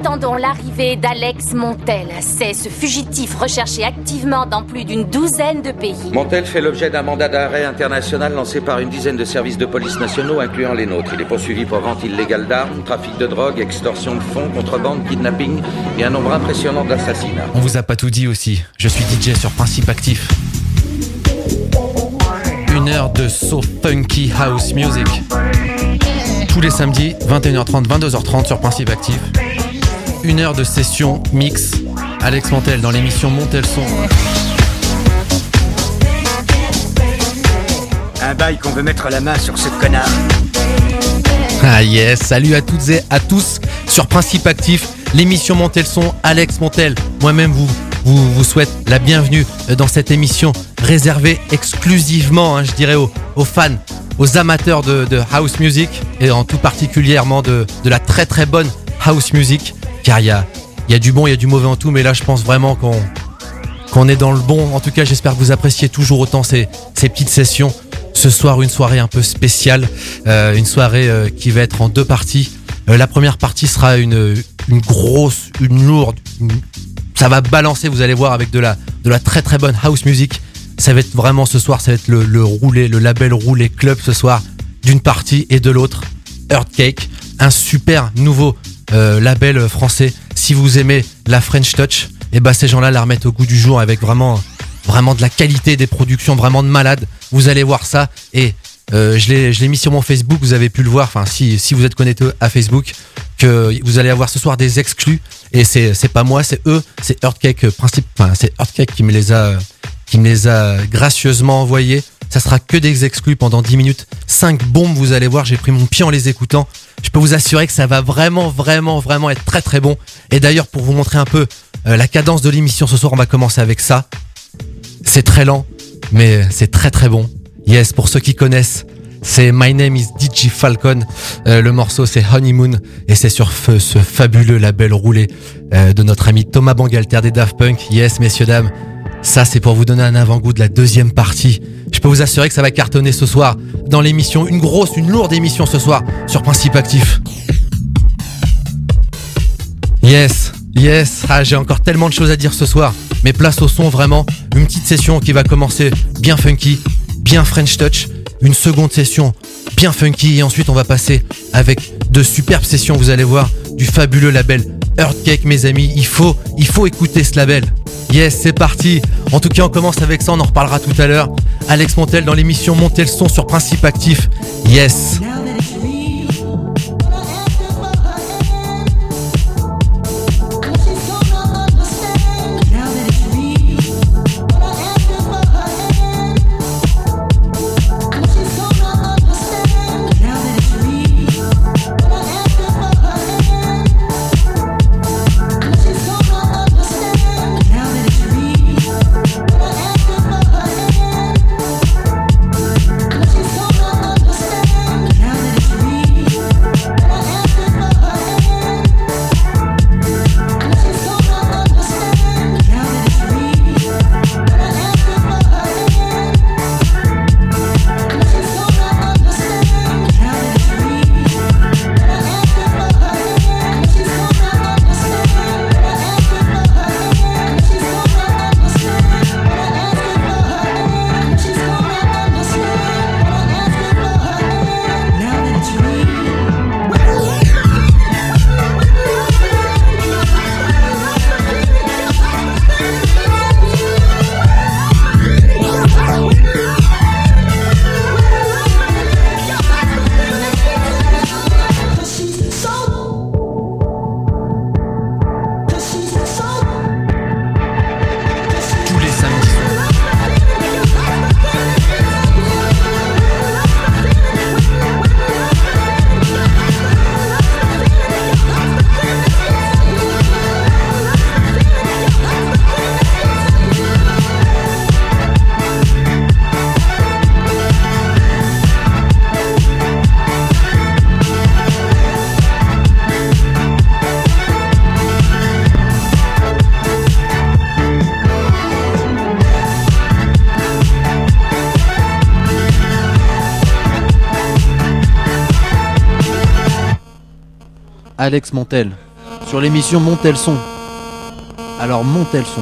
attendons l'arrivée d'Alex Montel. C'est ce fugitif recherché activement dans plus d'une douzaine de pays. Montel fait l'objet d'un mandat d'arrêt international lancé par une dizaine de services de police nationaux, incluant les nôtres. Il est poursuivi pour vente illégale d'armes, trafic de drogue, extorsion de fonds, contrebande, kidnapping et un nombre impressionnant d'assassinats. On vous a pas tout dit aussi. Je suis DJ sur Principe Actif. 1 heure de so funky house music. Tous les samedis, 21h30, 22h30 sur Principe Actif. 1 heure de session mix. Alex Montel dans l'émission Montel Son. Un bail qu'on veut mettre la main sur ce connard. Ah yes, salut à toutes et à tous sur Principe Actif, l'émission Montel Son, Alex Montel. Moi-même vous souhaite la bienvenue dans cette émission réservée exclusivement, je dirais, aux fans, aux amateurs de house music et en tout particulièrement de la très très bonne house music, car il y a du bon, il y a du mauvais en tout, mais là je pense vraiment qu'on est dans le bon. En tout cas, j'espère que vous appréciez toujours autant ces petites sessions. Ce soir, une soirée un peu spéciale, une soirée qui va être en 2 parties. La première partie sera une grosse, une lourde, ça va balancer, vous allez voir, avec de la très très bonne house music. Ça va être vraiment ce soir, ça va être le label roulé club ce soir, d'une partie et de l'autre. Earthcake, un super nouveau label français. Si vous aimez la French Touch, et ces gens-là la remettent au goût du jour avec vraiment de la qualité, des productions vraiment de malades. Vous allez voir ça, et je l'ai mis sur mon Facebook, vous avez pu le voir, enfin si vous êtes connecté à Facebook, que vous allez avoir ce soir des exclus, et c'est pas moi, c'est eux, c'est Earthcake c'est Earthcake qui me les a gracieusement envoyés. Ça sera que des exclus pendant 10 minutes, 5 bombes, vous allez voir, j'ai pris mon pied en les écoutant. Je peux vous assurer que ça va vraiment être très très bon. Et d'ailleurs, pour vous montrer un peu la cadence de l'émission ce soir, on va commencer avec ça. C'est très lent, mais c'est très très bon. Yes, pour ceux qui connaissent, c'est My Name is DJ Falcon. Le morceau c'est Honeymoon, et c'est sur ce fabuleux label roulé de notre ami Thomas Bangalter des Daft Punk. Yes, messieurs dames, ça c'est pour vous donner un avant-goût de la deuxième partie. Je peux vous assurer que ça va cartonner ce soir dans l'émission, une lourde émission ce soir sur Principe Actif. Yes, j'ai encore tellement de choses à dire ce soir, mais place au son, vraiment, une petite session qui va commencer bien funky, bien French Touch, une seconde session bien funky, et ensuite on va passer avec de superbes sessions, vous allez voir, du fabuleux label Earthcake, mes amis. Il faut écouter ce label. Yes, c'est parti. En tout cas, on commence avec ça, on en reparlera tout à l'heure. Alex Montel dans l'émission Montel Son sur Principe Actif. Yes. Alex Montel sur l'émission Montez le son. Alors montez le son.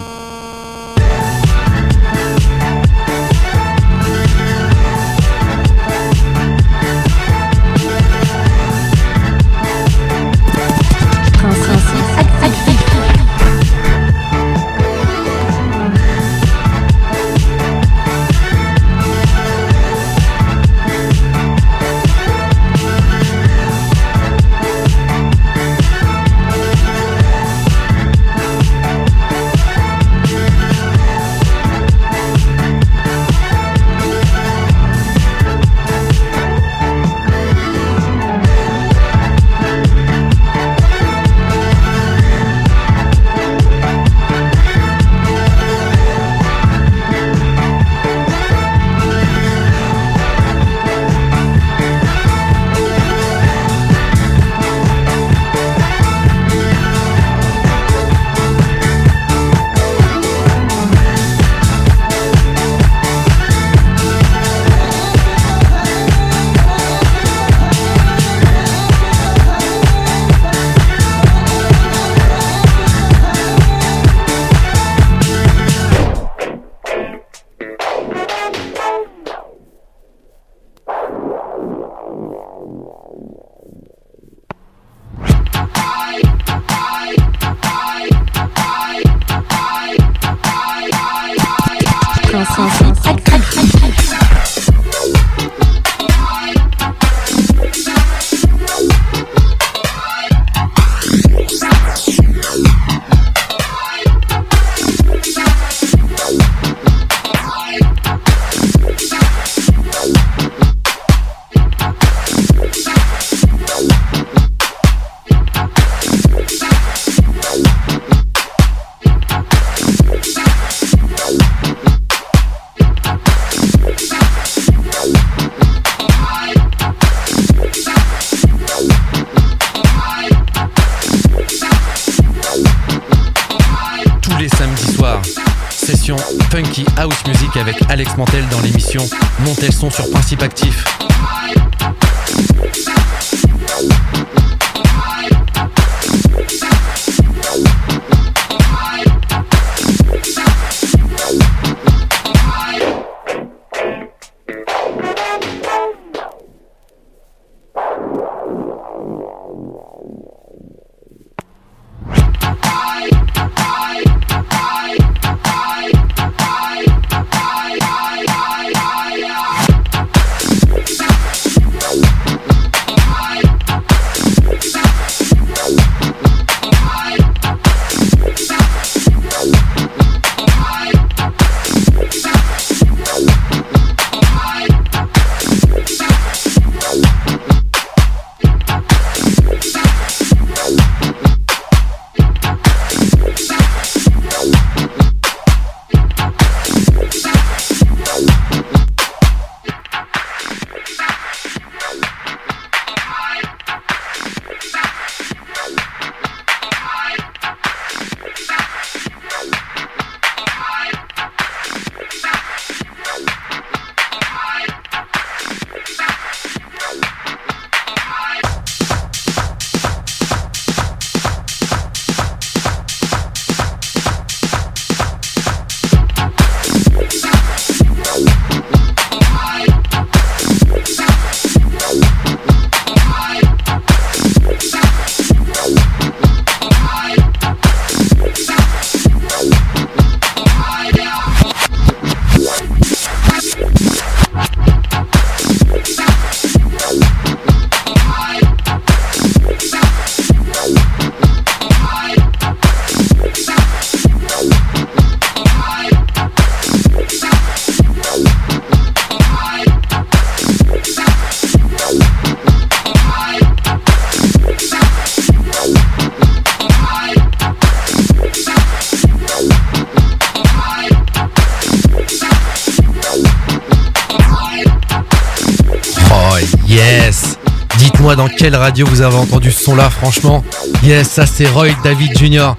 Funky House Music avec Alex Mantel dans l'émission Montez le son sur Principe Actif. Yes. Dites-moi dans quelle radio vous avez entendu ce son là, franchement. Yes, ça c'est Roy David Jr.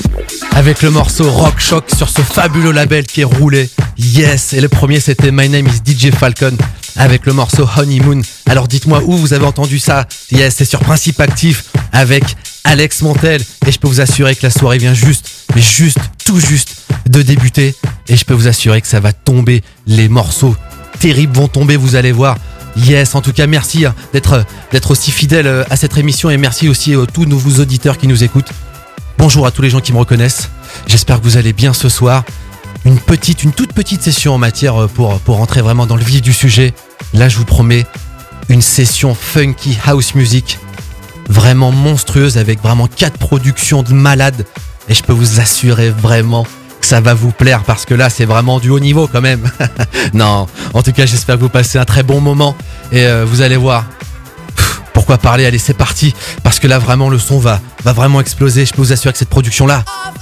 avec le morceau Rock Shock sur ce fabuleux label qui est roulé. Yes, et le premier c'était My Name is DJ Falcon avec le morceau Honeymoon. Alors dites-moi où vous avez entendu ça. Yes, c'est sur Principe Actif avec Alex Montel. Et je peux vous assurer que la soirée vient tout juste de débuter. Et je peux vous assurer que ça va tomber. Les morceaux terribles vont tomber, vous allez voir. Yes, en tout cas, merci d'être aussi fidèle à cette émission. Et merci aussi à tous nos auditeurs qui nous écoutent. Bonjour à tous les gens qui me reconnaissent. J'espère que vous allez bien ce soir. Une toute petite session en matière pour rentrer vraiment dans le vif du sujet. Là, je vous promets une session funky house music vraiment monstrueuse avec vraiment 4 productions de malades. Et je peux vous assurer vraiment que ça va vous plaire parce que là, c'est vraiment du haut niveau quand même. Non, en tout cas, j'espère que vous passez un très bon moment et vous allez voir. Pourquoi parler? Allez, c'est parti. Parce que là, vraiment, le son va vraiment exploser. Je peux vous assurer que cette production-là,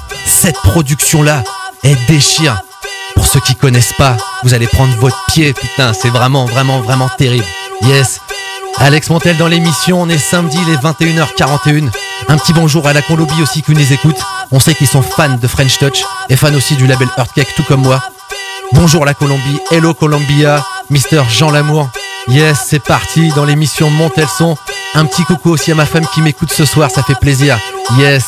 elle déchire. Pour ceux qui connaissent pas, vous allez prendre votre pied. Putain, c'est vraiment terrible. Yes. Alex Montel dans l'émission. On est samedi, les 21h41. Un petit bonjour à la Colombie aussi qui nous écoute. On sait qu'ils sont fans de French Touch et fans aussi du label Earthcake, tout comme moi. Bonjour la Colombie. Hello Colombia. Mister Jean Lamour. Yes, c'est parti dans l'émission Monter le son. Un petit coucou aussi à ma femme qui m'écoute ce soir, ça fait plaisir. Yes.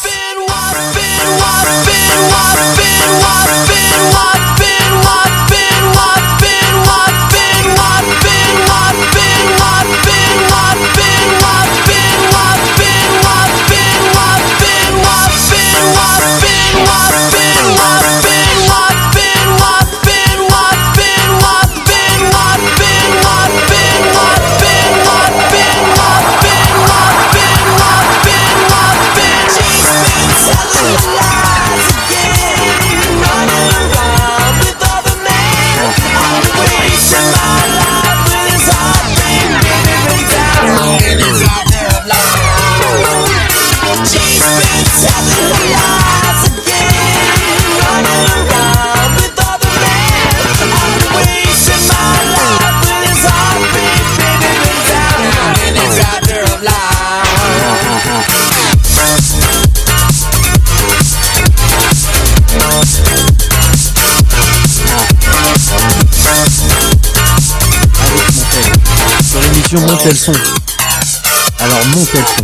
Montez le son. Alors montez le son.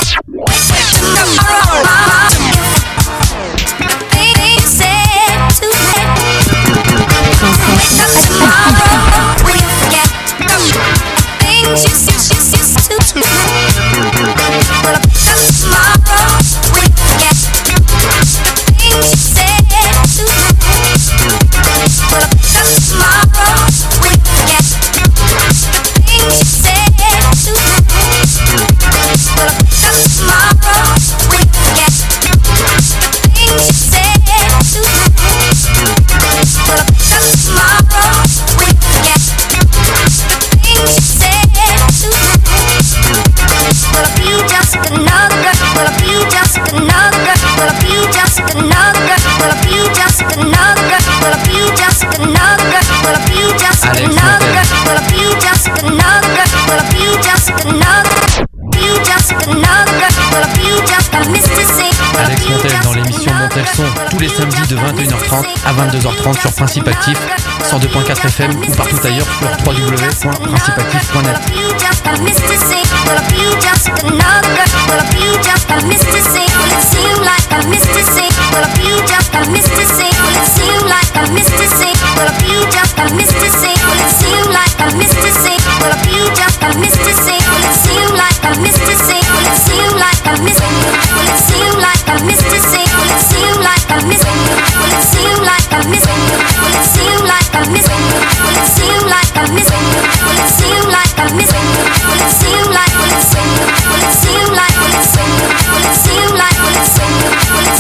Alex Montel dans l'émission Monter le son tous les samedis de 21h30 à 22h30 sur Principe Actif 102.4 FM ou partout ailleurs sur www.principeactif.net. Will it seem like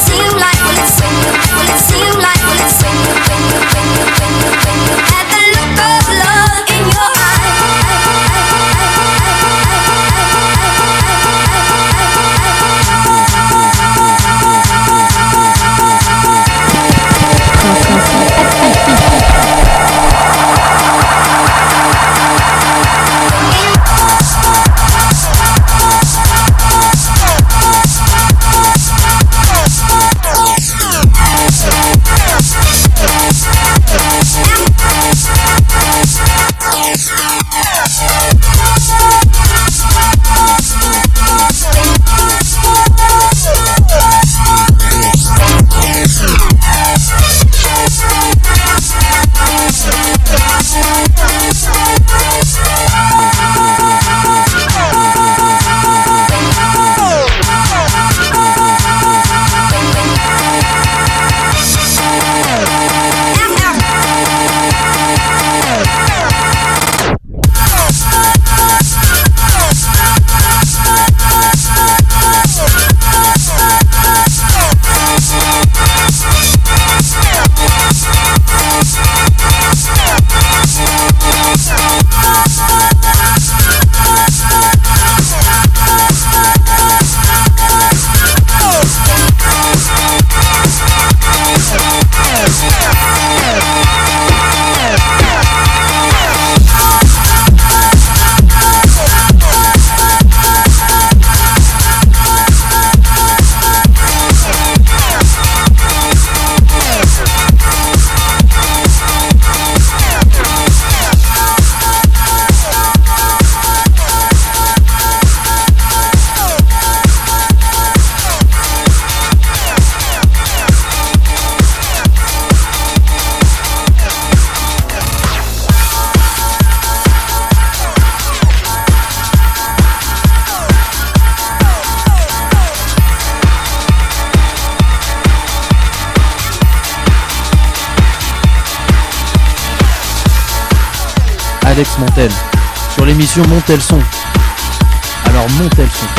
Alex Montel, sur l'émission Montez le son. Alors montez le son.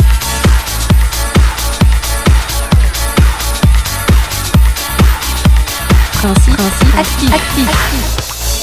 Principe actif.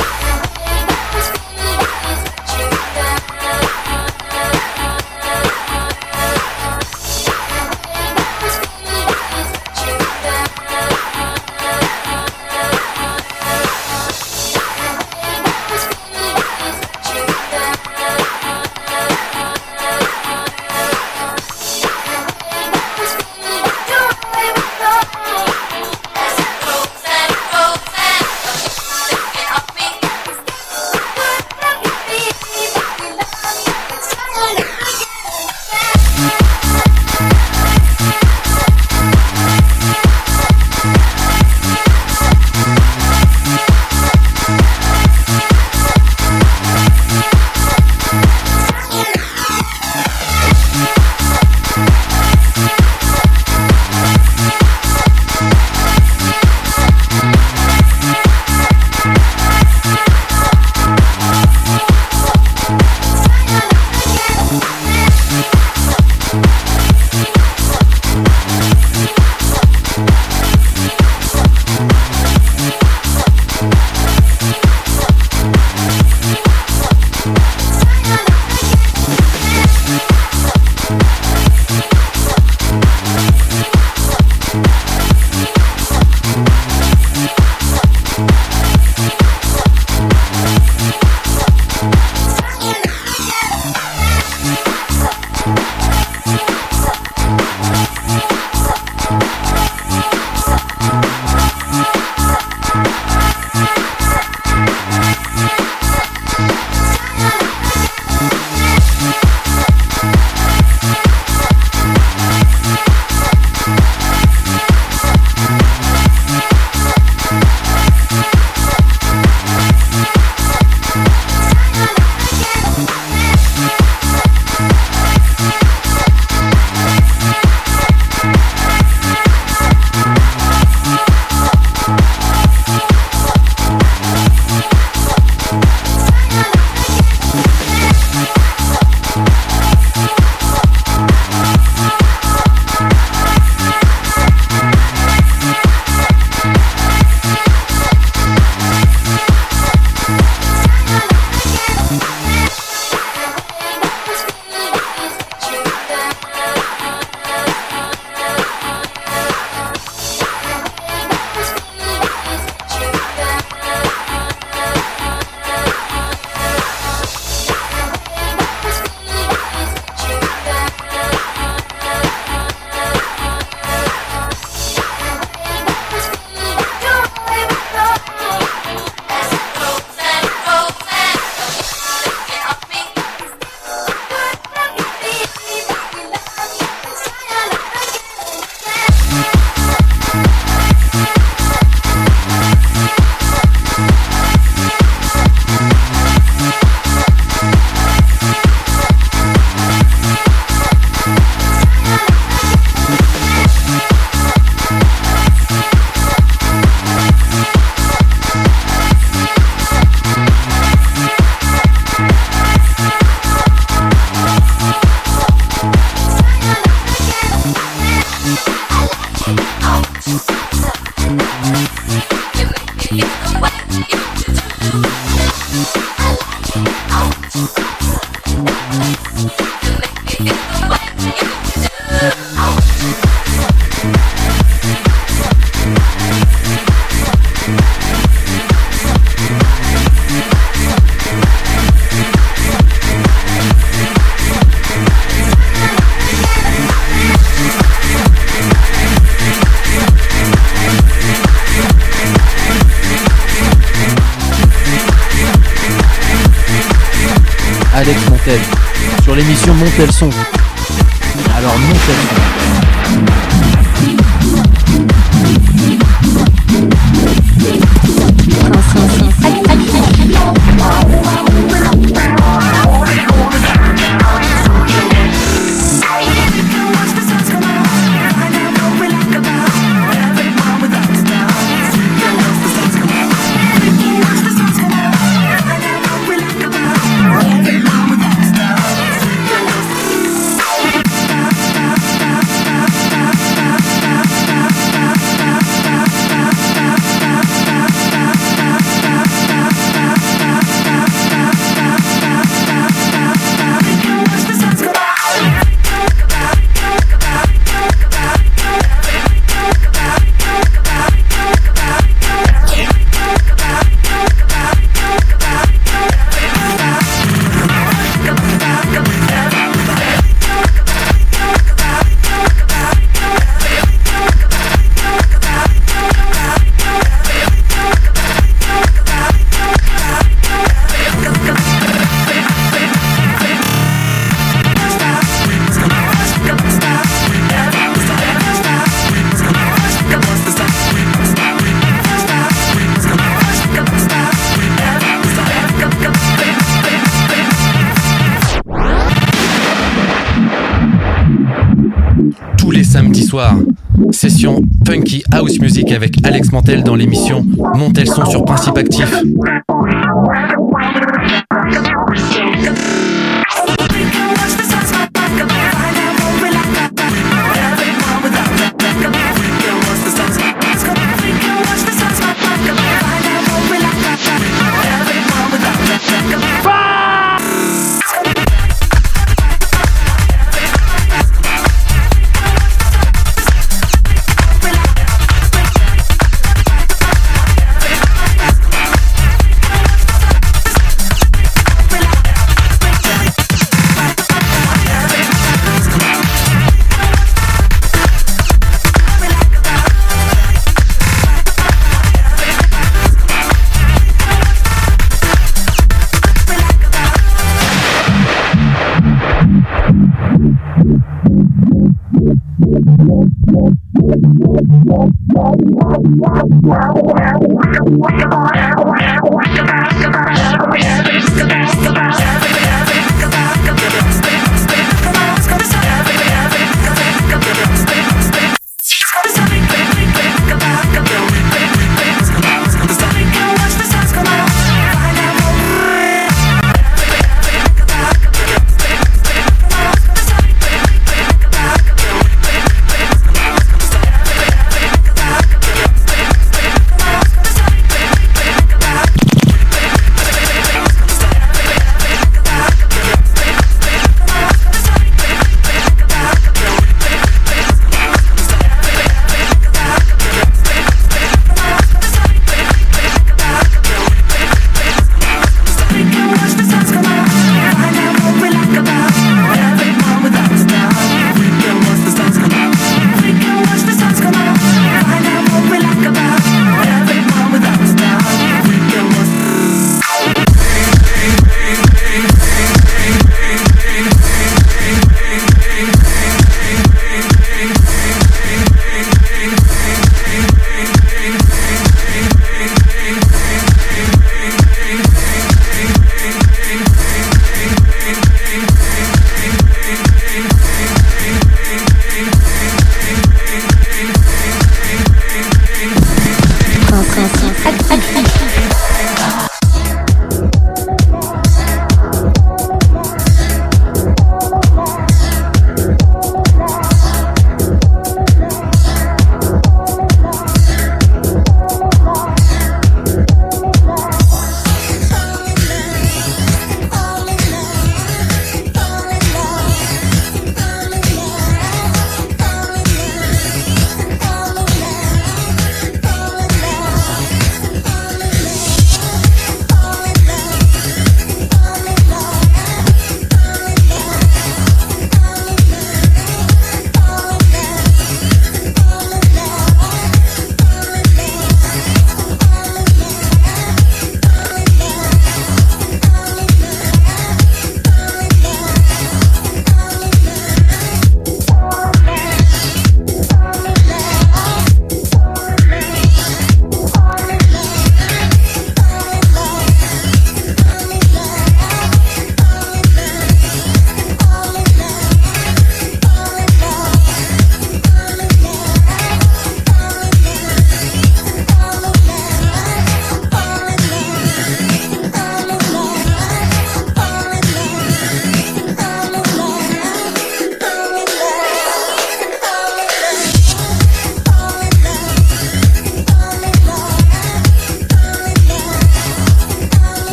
Alex Montel, sur l'émission Montez le son. Alors montez le son. soir. Session funky house music avec Alex Montel dans l'émission Montez le son sur Principe Actif.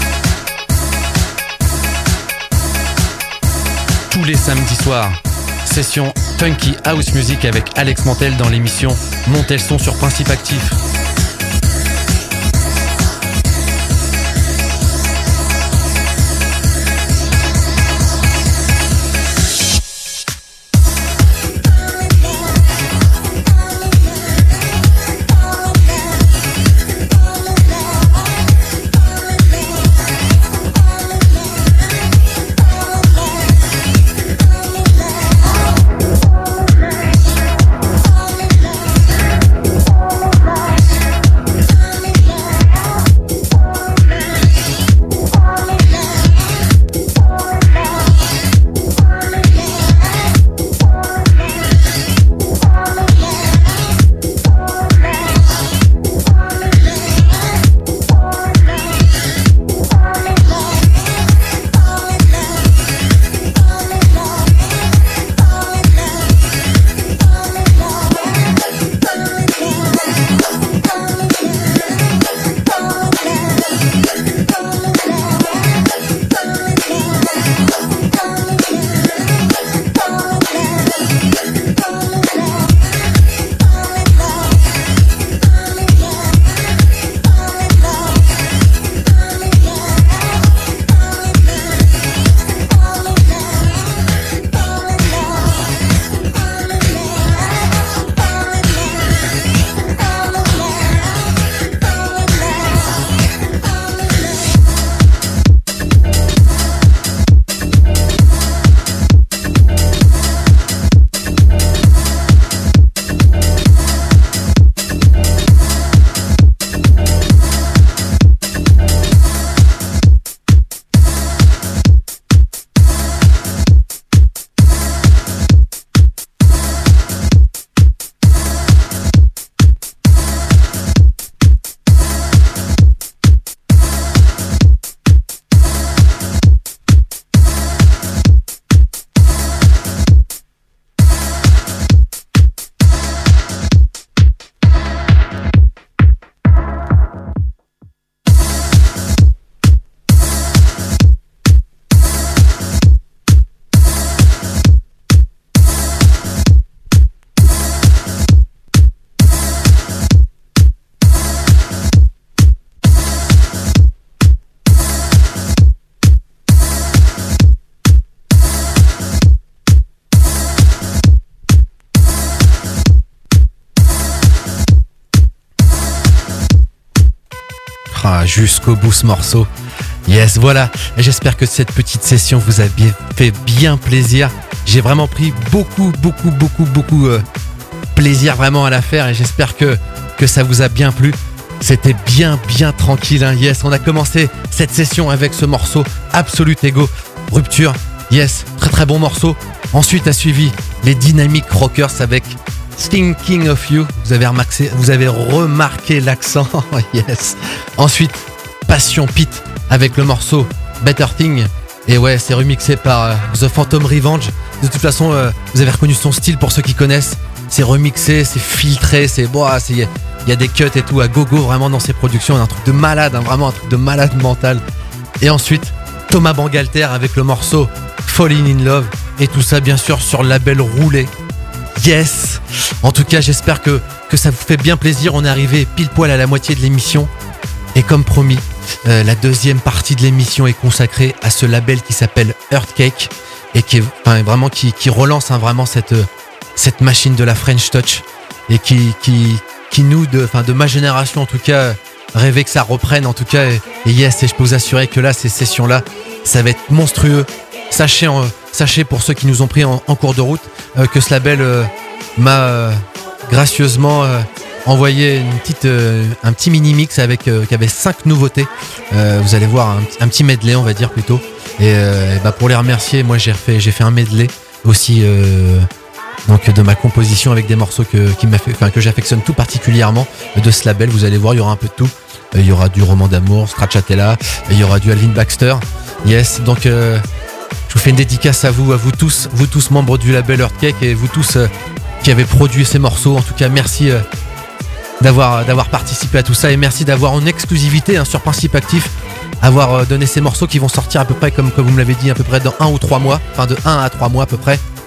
samedi soir. session Funky House Music avec Alex Montel dans l'émission Montez le son sur Principe Actif. Jusqu'au bout ce morceau. Yes, voilà. J'espère que cette petite session vous a fait bien plaisir. J'ai vraiment pris beaucoup plaisir vraiment à la faire et j'espère que ça vous a bien plu. C'était bien tranquille, hein. Yes, on a commencé cette session avec ce morceau Absolute Ego, Rupture. Yes, très bon morceau. Ensuite a suivi les Dynamic Rockers avec Thinking of You. Vous avez remarqué l'accent. Yes. Ensuite, Passion Pit avec le morceau Better Thing. Et ouais, c'est remixé par The Phantom Revenge. De toute façon, vous avez reconnu son style pour ceux qui connaissent. C'est remixé, c'est filtré, il y a des cuts et tout à gogo vraiment dans ses productions. Un truc de malade, hein, vraiment un truc de malade mental. Et ensuite, Thomas Bangalter avec le morceau Falling in Love. Et tout ça, bien sûr, sur le label Roulé. Yes. En tout cas, j'espère que ça vous fait bien plaisir. On est arrivé pile poil à la moitié de l'émission. Et comme promis, la deuxième partie de l'émission est consacrée à ce label qui s'appelle Earthquake et qui relance vraiment cette machine de la French Touch et qui nous, de ma génération en tout cas, rêvait que ça reprenne en tout cas. Et yes, et je peux vous assurer que là, ces sessions-là, ça va être monstrueux. Sachez pour ceux qui nous ont pris en cours de route que ce label m'a gracieusement envoyé un petit mini mix qui avait 5 nouveautés. Vous allez voir un petit medley, on va dire plutôt. Et pour les remercier, moi j'ai fait un medley aussi donc de ma composition avec des morceaux que j'affectionne tout particulièrement de ce label. Vous allez voir, il y aura un peu de tout. Il y aura du Roman d'amour, Stracciatella, il y aura du Alvin Baxter. Yes, donc je vous fais une dédicace à vous tous membres du label Earthquake et vous tous qui avez produit ces morceaux. En tout cas, merci d'avoir participé à tout ça et merci d'avoir en exclusivité sur Principe Actif avoir donné ces morceaux qui vont sortir à peu près comme vous me l'avez dit à peu près dans 1 ou 3 mois, enfin de 1 à 3 mois à peu près.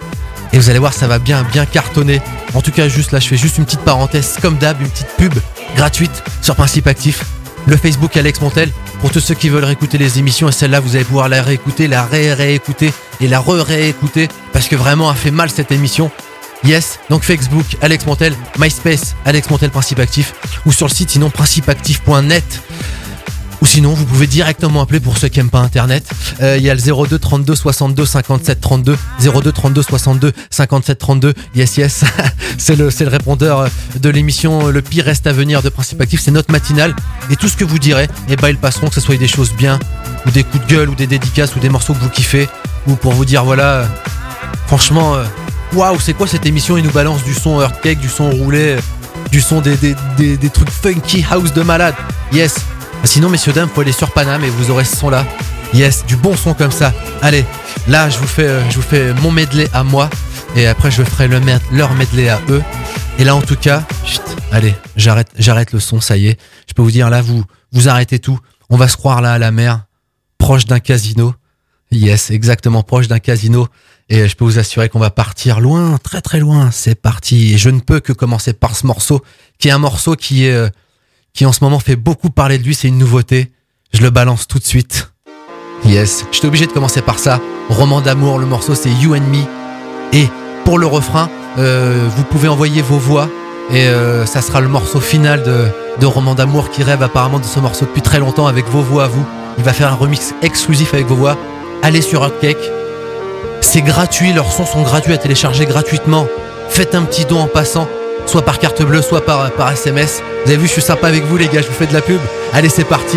Et vous allez voir, ça va bien cartonner. En tout cas, juste là, je fais juste une petite parenthèse, comme d'hab, une petite pub gratuite sur Principe Actif. Le Facebook Alex Montel, pour tous ceux qui veulent réécouter les émissions. Et celle-là, vous allez pouvoir la réécouter, la réécouter et la réécouter. Parce que vraiment, elle fait mal cette émission. Yes, donc Facebook, Alex Montel, MySpace, Alex Montel Principe Actif. Ou sur le site, sinon, principeactif.net. Ou sinon, vous pouvez directement appeler pour ceux qui n'aiment pas Internet. Il y a le 02 32 62 57 32. 02 32 62 57 32. Yes. c'est le répondeur de l'émission Le pire reste à venir de Principe Actif. C'est notre matinale. Et tout ce que vous direz, ils passeront, que ce soit des choses bien, ou des coups de gueule, ou des dédicaces, ou des morceaux que vous kiffez. Ou pour vous dire, voilà, franchement, waouh, c'est quoi cette émission? Ils nous balancent du son earthquake, du son roulé, du son des trucs funky house de malade. Yes. Sinon, messieurs, dames, faut aller sur Paname et vous aurez ce son-là. Yes, du bon son comme ça. Allez, là, je vous fais mon medley à moi. Et après, je ferai leur medley à eux. Et là, en tout cas, allez, j'arrête le son, ça y est. Je peux vous dire, là, vous arrêtez tout. On va se croire là à la mer, proche d'un casino. Yes, exactement, proche d'un casino. Et je peux vous assurer qu'on va partir loin, très très loin. C'est parti. Et je ne peux que commencer par ce morceau, qui est un morceau qui en ce moment fait beaucoup parler de lui, c'est une nouveauté. Je le balance tout de suite. Yes, j'étais obligé de commencer par ça. Roman d'amour, le morceau c'est You and Me. Et pour le refrain, vous pouvez envoyer vos voix. Et ça sera le morceau final de Roman d'amour qui rêve apparemment de ce morceau depuis très longtemps avec vos voix à vous. Il va faire un remix exclusif avec vos voix. Allez sur Hotcake. C'est gratuit, leurs sons sont gratuits à télécharger gratuitement. Faites un petit don en passant. Soit par carte bleue, soit par SMS. Vous avez vu, je suis sympa avec vous les gars, je vous fais de la pub. Allez, c'est parti.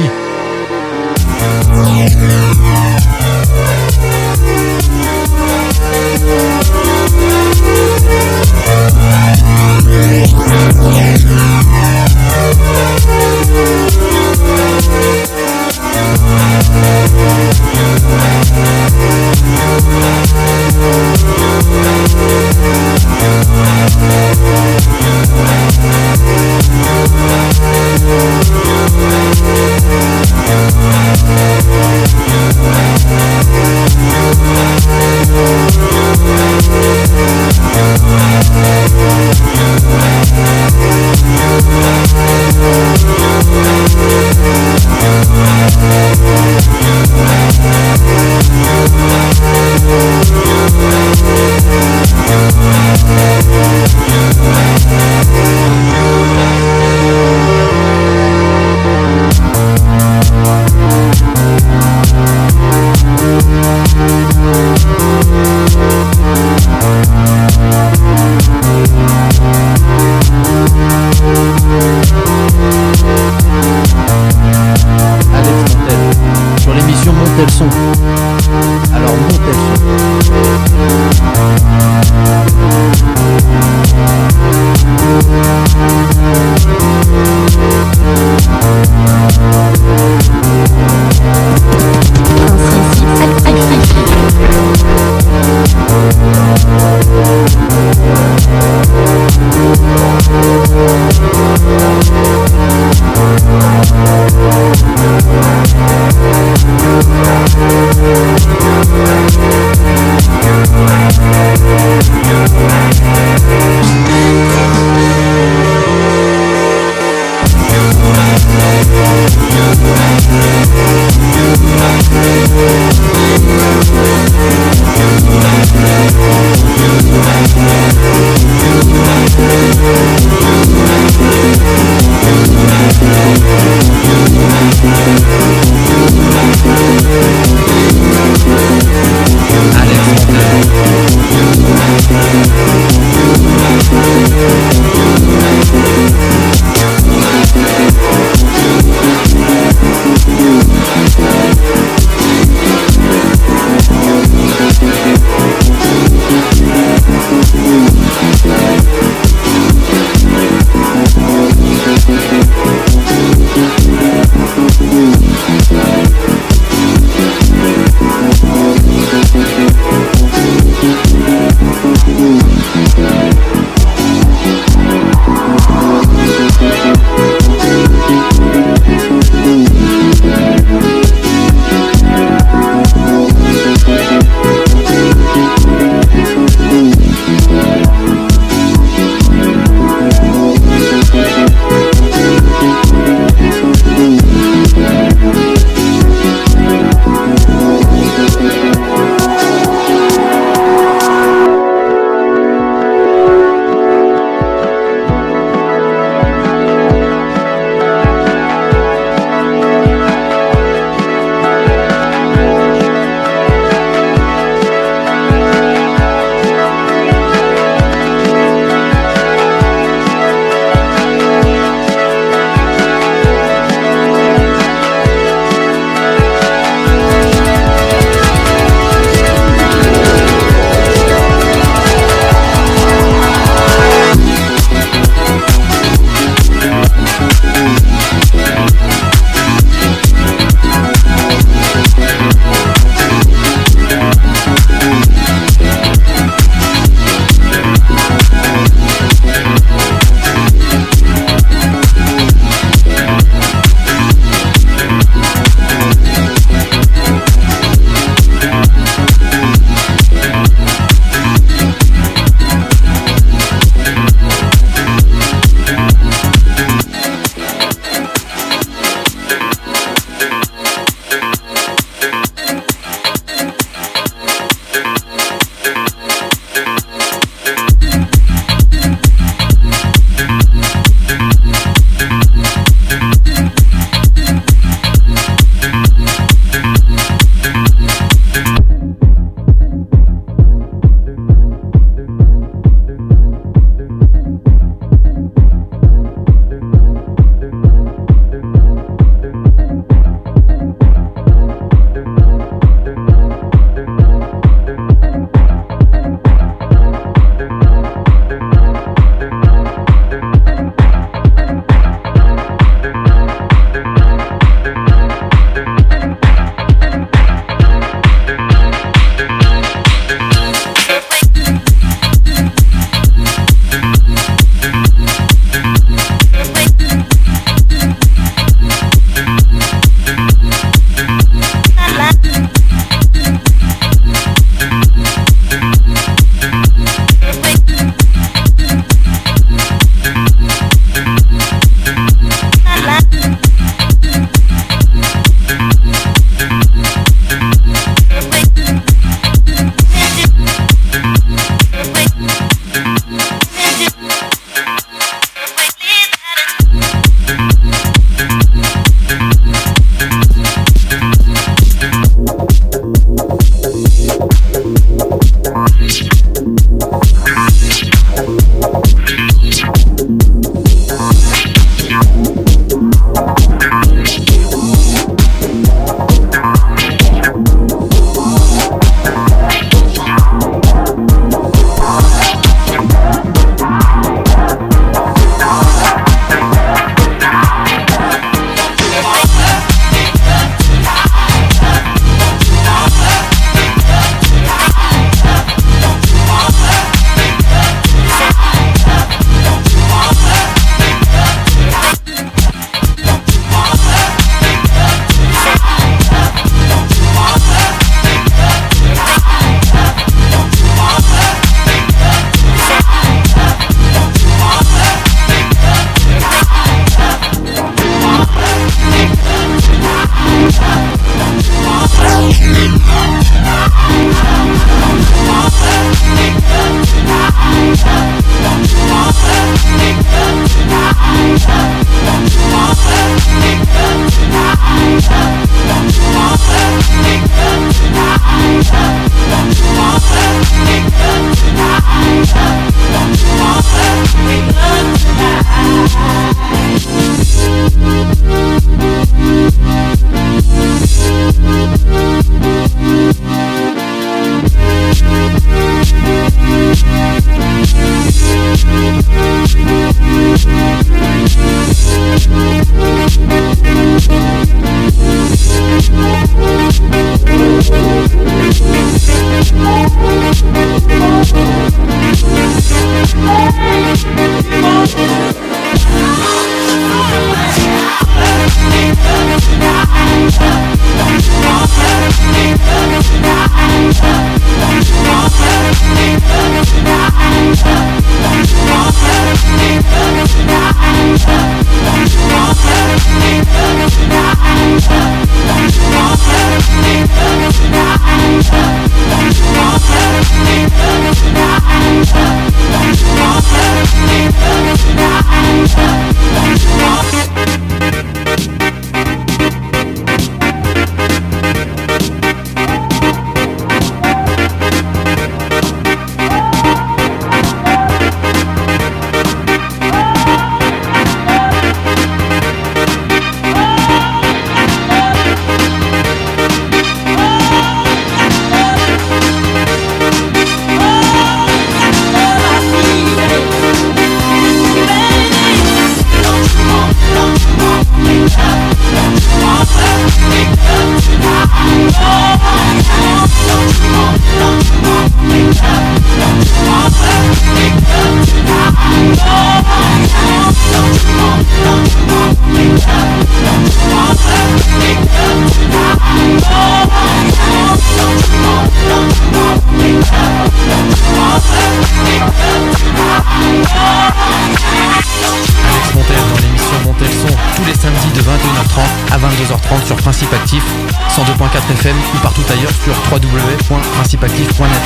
tous les samedis de 21h30 à 22h30 sur Principe Actif, 102.4 FM ou partout ailleurs sur www.principeactif.net.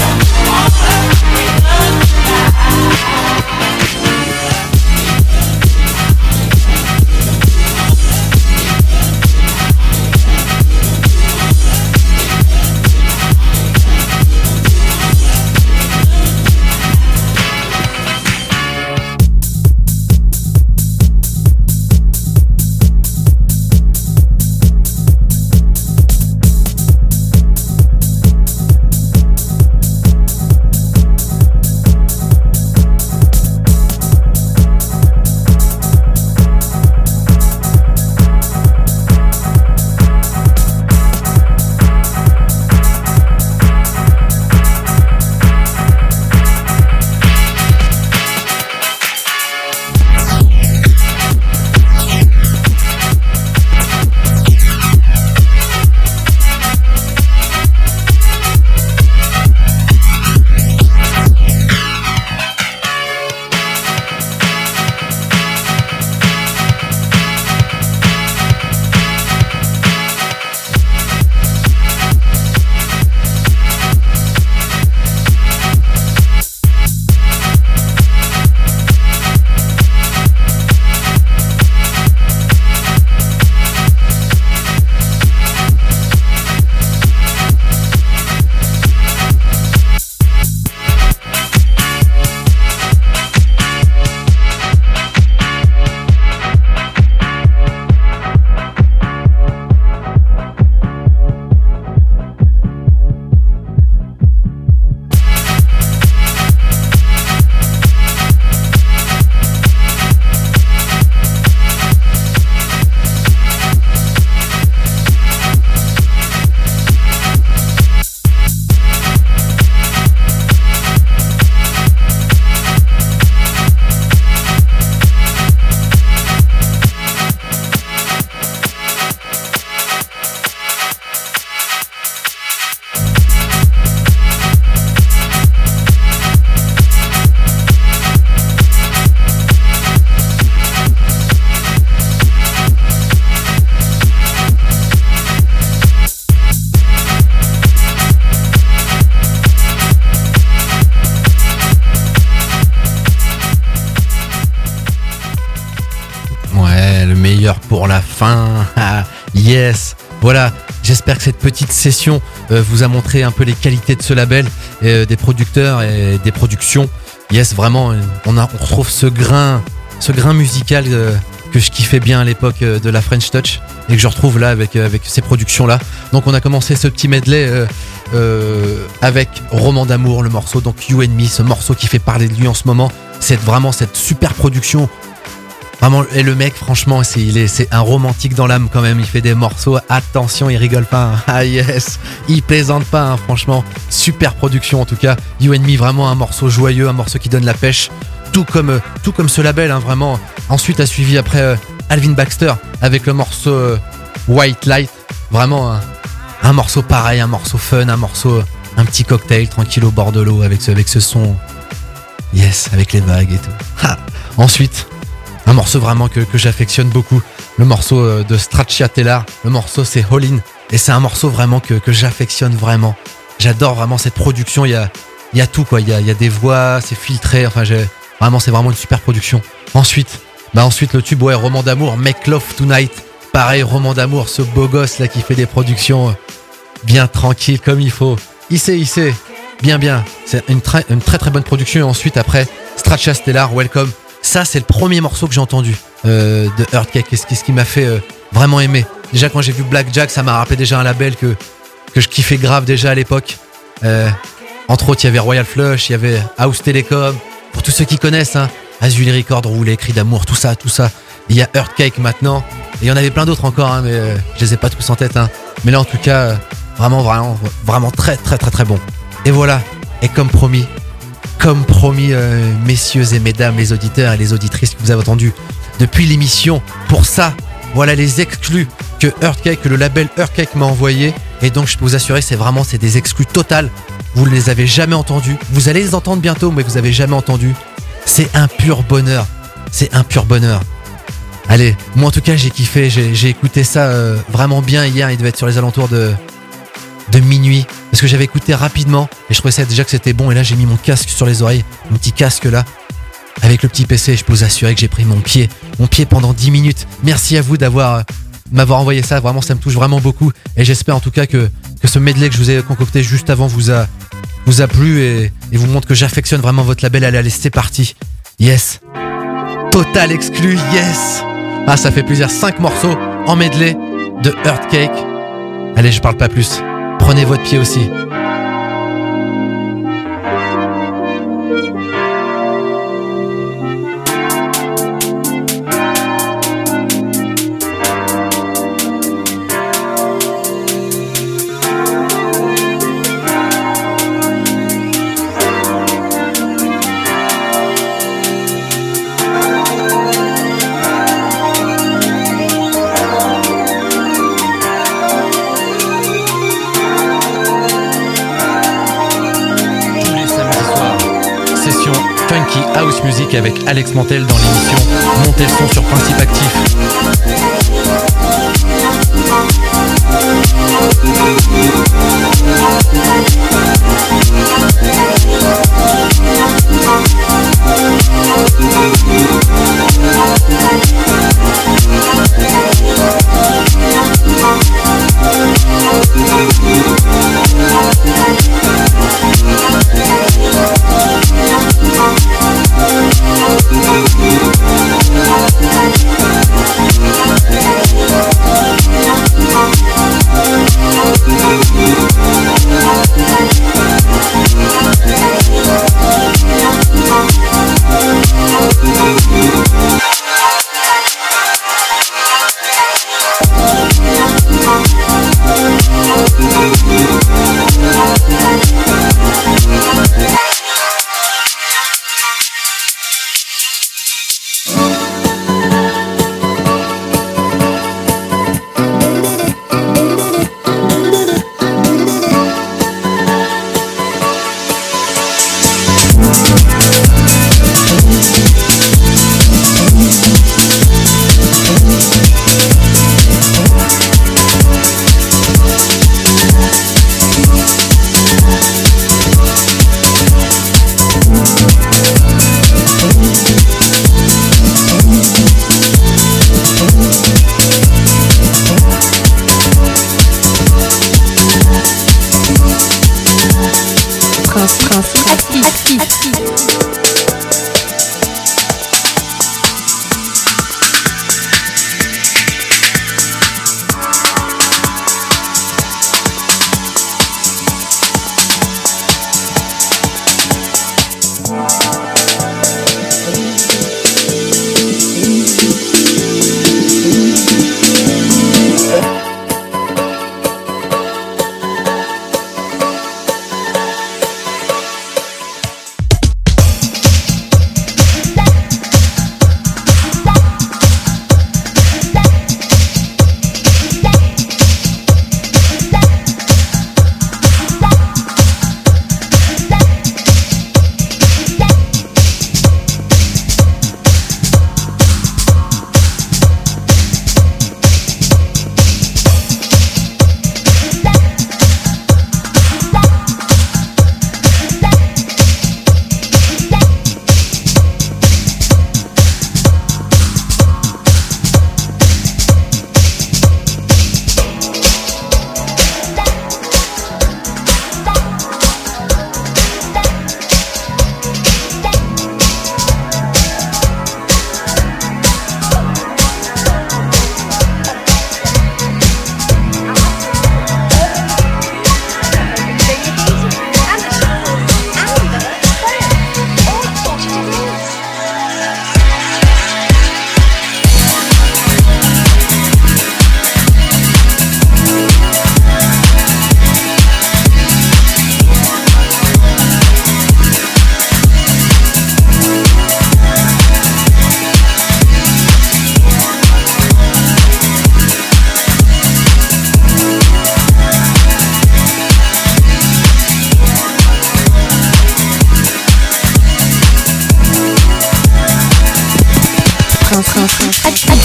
Pour la fin. Yes. Voilà, j'espère que cette petite session vous a montré un peu les qualités de ce label, des producteurs et des productions. Yes, vraiment, on retrouve ce grain musical que je kiffais bien à l'époque de la French Touch et que je retrouve là avec ces productions-là. Donc on a commencé ce petit medley avec Roman d'amour, le morceau, donc You and Me, ce morceau qui fait parler de lui en ce moment. C'est vraiment cette super production. Vraiment, et le mec, franchement, c'est un romantique dans l'âme quand même. Il fait des morceaux, attention, il rigole pas. Hein. Ah yes, il plaisante pas, hein, franchement. Super production en tout cas. You and Me, vraiment un morceau joyeux, un morceau qui donne la pêche. Tout comme ce label, hein, vraiment. Ensuite a suivi après Alvin Baxter avec le morceau White Light. Vraiment un morceau pareil, un morceau fun, un petit cocktail tranquille au bord de l'eau avec ce son. Yes, avec les vagues et tout. Ha. Ensuite, un morceau vraiment que j'affectionne beaucoup, le morceau de Stracciatella, le morceau c'est All In, et c'est un morceau vraiment que j'affectionne vraiment. J'adore vraiment cette production, il y a tout quoi, il y a des voix, c'est filtré, enfin c'est vraiment une super production. Ensuite le tube, ouais, Roman d'amour, Make Love Tonight, pareil, Roman d'amour, ce beau gosse là qui fait des productions bien tranquilles comme il faut. Il sait, bien, c'est une très très bonne production. Et ensuite après, Stracciatella, Welcome. Ça, c'est le premier morceau que j'ai entendu de Earthquake. Qu'est-ce qui m'a fait vraiment aimer. Déjà, quand j'ai vu Blackjack, ça m'a rappelé déjà un label que je kiffais grave déjà à l'époque. Entre autres, il y avait Royal Flush, il y avait House Telecom. Pour tous ceux qui connaissent, hein, Azul Record, Roulé, Cris d'amour, tout ça. Il y a Earthquake maintenant. Et il y en avait plein d'autres encore, hein, mais je les ai pas tous en tête. Hein. Mais là, en tout cas, vraiment très, très, très, très bon. Et voilà. Et comme promis, messieurs et mesdames, les auditeurs et les auditrices que vous avez entendus depuis l'émission, pour ça, voilà les exclus que le label Earthquake m'a envoyé. Et donc, je peux vous assurer, c'est des exclus totales. Vous ne les avez jamais entendus. Vous allez les entendre bientôt, mais vous n'avez jamais entendu. C'est un pur bonheur. Allez, moi en tout cas j'ai kiffé, j'ai écouté ça vraiment bien hier, il devait être sur les alentours de minuit, parce que j'avais écouté rapidement et je trouvais ça déjà que c'était bon, et là j'ai mis mon casque sur les oreilles, mon petit casque là, avec le petit PC, je peux vous assurer que j'ai pris mon pied pendant 10 minutes. Merci à vous m'avoir envoyé ça, vraiment ça me touche vraiment beaucoup, et j'espère en tout cas que ce medley que je vous ai concocté juste avant vous a plu et vous montre que j'affectionne vraiment votre label. Allez, c'est parti. Yes. Total exclu, yes. Ah, ça fait plaisir. 5 morceaux en medley de Earthquake. Allez, je parle pas plus. Prenez votre pied aussi. House Music avec Alex Montel dans l'émission Montez le son sur Principe Actif.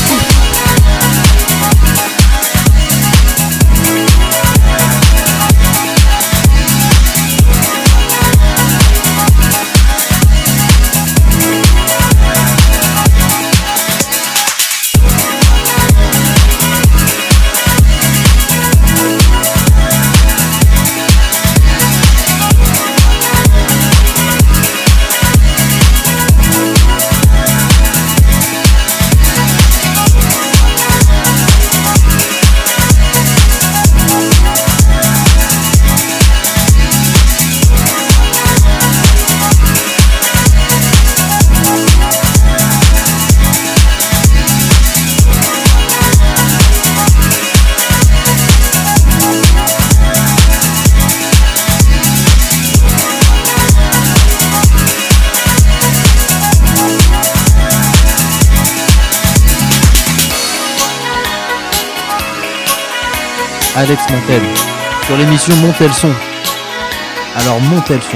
Alex Montel, sur l'émission Montez le son. Alors montez le son.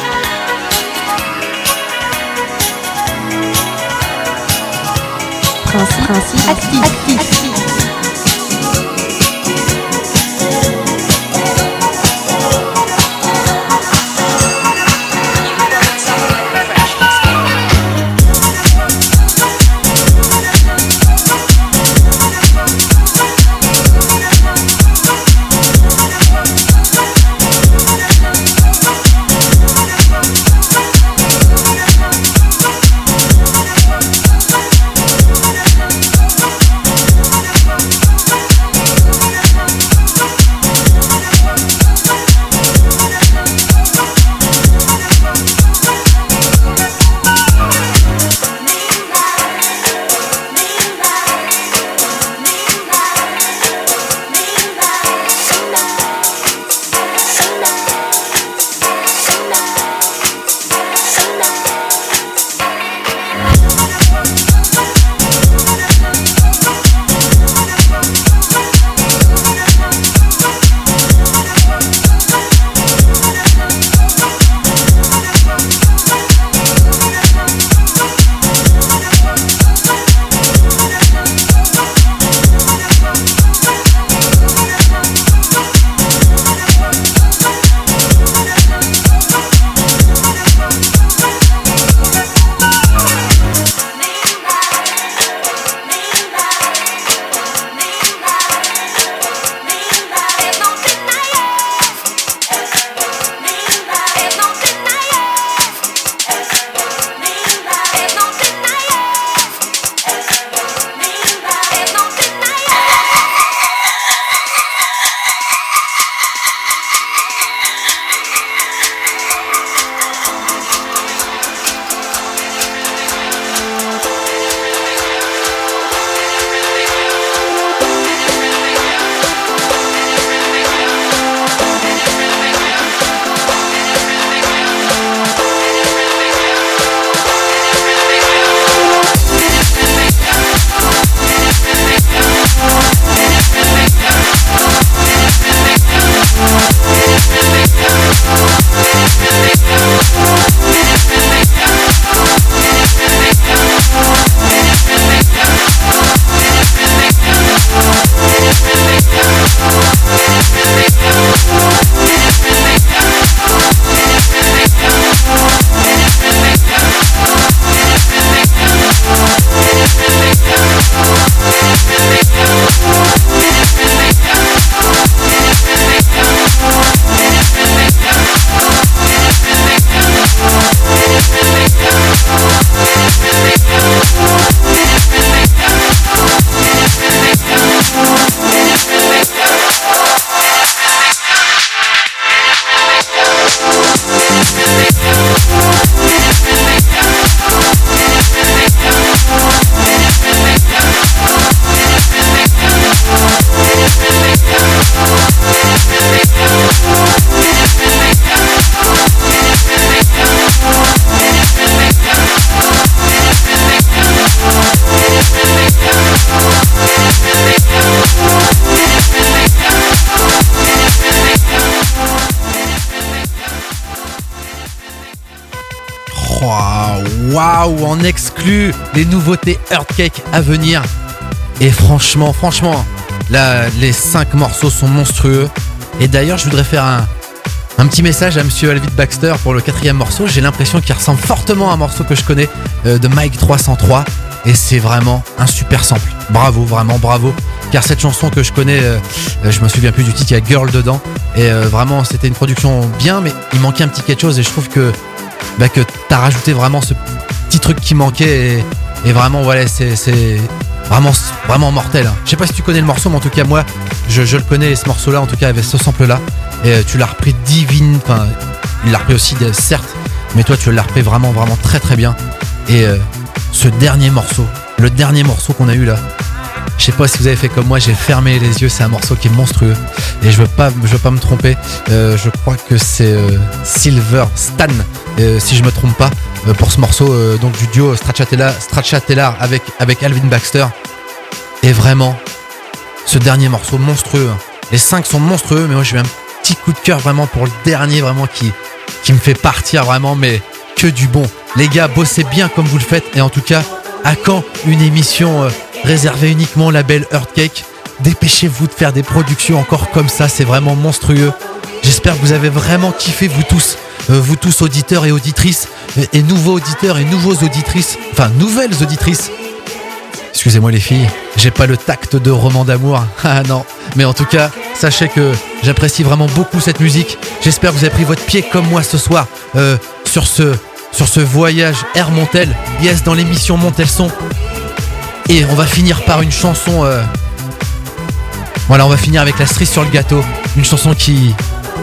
Principe actif. Waouh, en exclu, les nouveautés Earthquake à venir. Et franchement, là, les 5 morceaux sont monstrueux. Et d'ailleurs, je voudrais faire un petit message à monsieur Alvin Baxter pour le 4e morceau. J'ai l'impression qu'il ressemble fortement à un morceau que je connais de Mike 303. Et c'est vraiment un super sample. Bravo, vraiment bravo. Car cette chanson que je connais, je me souviens plus du titre, il y a Girl dedans. Et vraiment, c'était une production bien, mais il manquait un petit quelque chose. Et je trouve que t'as rajouté vraiment ce petit truc qui manquait. Et vraiment, voilà, c'est vraiment mortel. Je sais pas si tu connais le morceau, mais en tout cas, moi, je le connais. Et ce morceau-là, en tout cas, avec ce sample-là. Et tu l'as repris divine. Enfin, il l'a repris aussi, certes. Mais toi, tu l'as repris vraiment très très bien. Et ce dernier morceau, le dernier morceau qu'on a eu là, je sais pas si vous avez fait comme moi, j'ai fermé les yeux, c'est un morceau qui est monstrueux et je veux pas me tromper, je crois que c'est Silver Stan, si je me trompe pas, pour ce morceau donc du duo Stracciatella avec Alvin Baxter. Et vraiment, ce dernier morceau monstrueux, les 5 sont monstrueux, mais moi j'ai eu un petit coup de cœur vraiment pour le dernier, vraiment qui me fait partir vraiment, mais que du bon. Les gars, bossez bien comme vous le faites. Et en tout cas, à quand une émission réservée uniquement au label Earthquake? Dépêchez-vous de faire des productions encore comme ça, c'est vraiment monstrueux. J'espère que vous avez vraiment kiffé, vous tous auditeurs et auditrices, et nouveaux auditeurs et nouvelles auditrices. Excusez-moi les filles, j'ai pas le tact de roman d'amour. Ah non, mais en tout cas, sachez que j'apprécie vraiment beaucoup cette musique. J'espère que vous avez pris votre pied comme moi ce soir sur ce voyage Air Montel, yes, dans l'émission Montel Son. Et on va finir par une chanson, voilà, on va finir avec la cerise sur le gâteau, une chanson qui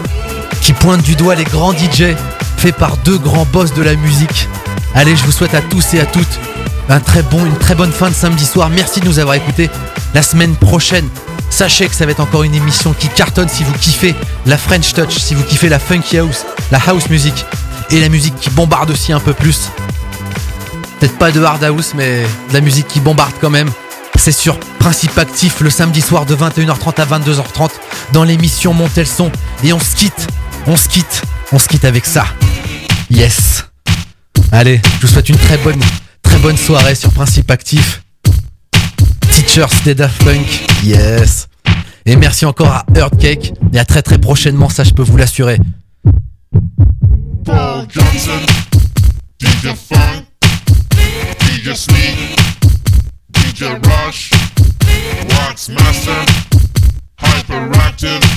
pointe du doigt les grands DJ, fait par 2 grands boss de la musique. Allez, je vous souhaite à tous et à toutes une très bonne fin de samedi soir. Merci de nous avoir écoutés. La semaine prochaine, sachez que ça va être encore une émission qui cartonne si vous kiffez la French Touch, si vous kiffez la funky house, la house music et la musique qui bombarde aussi un peu plus. Peut-être pas de hard house, mais de la musique qui bombarde quand même. C'est sur Principe Actif le samedi soir de 21h30 à 22h30 dans l'émission Montel Son. Et on se quitte avec ça. Yes. Allez, je vous souhaite une très bonne soirée sur Principe Actif. Teachers des Daft Punk. Yes. Et merci encore à Earthquake. Et à très prochainement, ça je peux vous l'assurer. Paul Johnson, DJ Funk, DJ Sneak, DJ Rush, Wax Master, Hyperactive.